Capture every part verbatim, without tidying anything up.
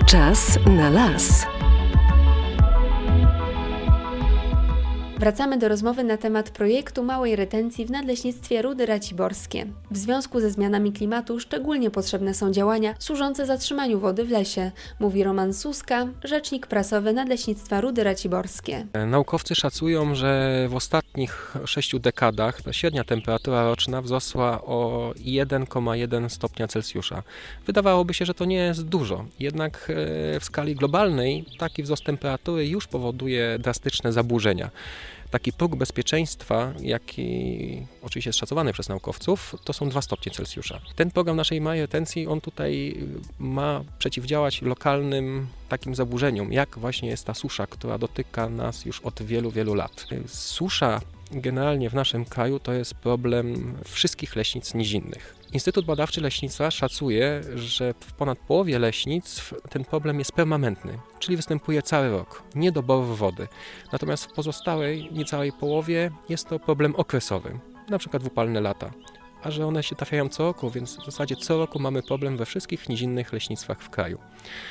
Czas na las. Wracamy do rozmowy na temat projektu małej retencji w Nadleśnictwie Rudy Raciborskie. W związku ze zmianami klimatu szczególnie potrzebne są działania służące zatrzymaniu wody w lesie, mówi Roman Suska, rzecznik prasowy Nadleśnictwa Rudy Raciborskie. Naukowcy szacują, że w ostatnich sześciu dekadach średnia temperatura roczna wzrosła o jeden przecinek jeden stopnia Celsjusza. Wydawałoby się, że to nie jest dużo, jednak w skali globalnej taki wzrost temperatury już powoduje drastyczne zaburzenia. Taki próg bezpieczeństwa, jaki oczywiście jest szacowany przez naukowców, to są dwa stopnie Celsjusza. Ten program naszej małej retencji, on tutaj ma przeciwdziałać lokalnym takim zaburzeniom, jak właśnie jest ta susza, która dotyka nas już od wielu, wielu lat. Susza generalnie w naszym kraju to jest problem wszystkich leśnic nizinnych. Instytut Badawczy Leśnictwa szacuje, że w ponad połowie leśnictw ten problem jest permanentny, czyli występuje cały rok, niedoborów wody. Natomiast w pozostałej, niecałej połowie jest to problem okresowy, na przykład w upalne lata. A że one się trafiają co roku, więc w zasadzie co roku mamy problem we wszystkich nizinnych leśnictwach w kraju.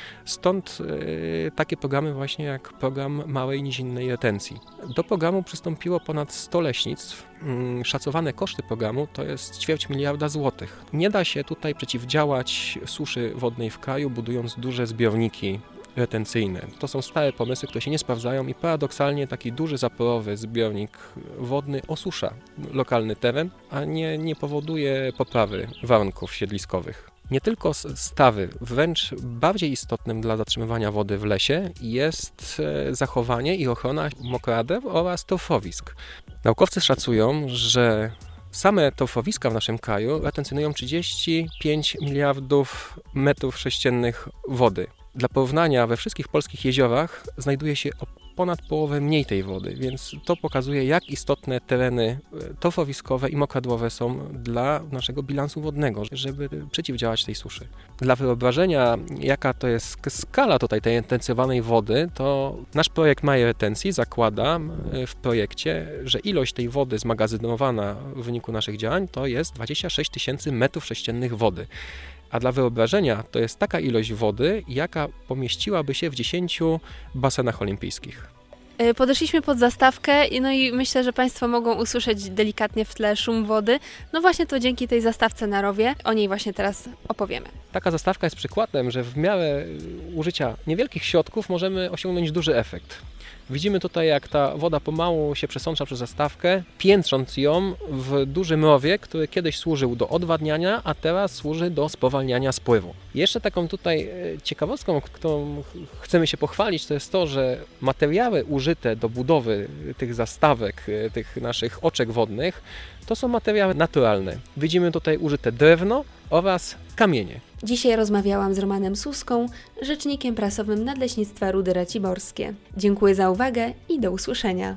Stąd y, takie programy właśnie jak program małej nizinnej retencji. Do programu przystąpiło ponad sto leśnictw. Y, szacowane koszty programu to jest ćwierć miliarda złotych. Nie da się tutaj przeciwdziałać suszy wodnej w kraju, budując duże zbiorniki retencyjne. To są stare pomysły, które się nie sprawdzają i paradoksalnie taki duży zaporowy zbiornik wodny osusza lokalny teren, a nie, nie powoduje poprawy warunków siedliskowych. Nie tylko stawy, wręcz bardziej istotnym dla zatrzymywania wody w lesie jest zachowanie i ochrona mokrodrap oraz torfowisk. Naukowcy szacują, że same torfowiska w naszym kraju retencjonują trzydzieści pięć miliardów metrów sześciennych wody. Dla porównania, we wszystkich polskich jeziorach znajduje się o ponad połowę mniej tej wody, więc to pokazuje, jak istotne tereny torfowiskowe i mokradłowe są dla naszego bilansu wodnego, żeby przeciwdziałać tej suszy. Dla wyobrażenia, jaka to jest skala tutaj tej retencjonowanej wody, to nasz projekt małej retencji zakłada w projekcie, że ilość tej wody zmagazynowana w wyniku naszych działań to jest dwadzieścia sześć tysięcy metrów sześciennych wody. A dla wyobrażenia to jest taka ilość wody, jaka pomieściłaby się w dziesięciu basenach olimpijskich. Podeszliśmy pod zastawkę, no i myślę, że Państwo mogą usłyszeć delikatnie w tle szum wody. No właśnie to dzięki tej zastawce na rowie, o niej właśnie teraz opowiemy. Taka zastawka jest przykładem, że w miarę użycia niewielkich środków możemy osiągnąć duży efekt. Widzimy tutaj, jak ta woda pomału się przesącza przez zastawkę, piętrząc ją w dużym rowie, który kiedyś służył do odwadniania, a teraz służy do spowalniania spływu. Jeszcze taką tutaj ciekawostką, którą chcemy się pochwalić, to jest to, że materiały użyte do budowy tych zastawek, tych naszych oczek wodnych, to są materiały naturalne. Widzimy tutaj użyte drewno oraz kamienie. Dzisiaj rozmawiałam z Romanem Suską, rzecznikiem prasowym Nadleśnictwa Rudy Raciborskie. Dziękuję za uwagę i do usłyszenia.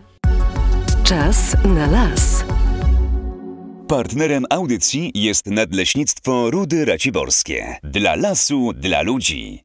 Czas na las. Partnerem audycji jest Nadleśnictwo Rudy Raciborskie. Dla lasu, dla ludzi.